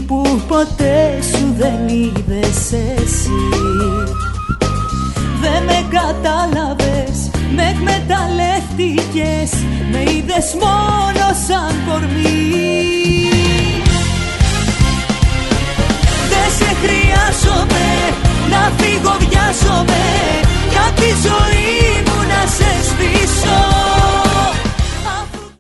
που ποτέ σου δεν είδες εσύ. Δε με κατάλαβες, με εκμεταλλεύτηκες, με είδες μόνο σαν κορμί.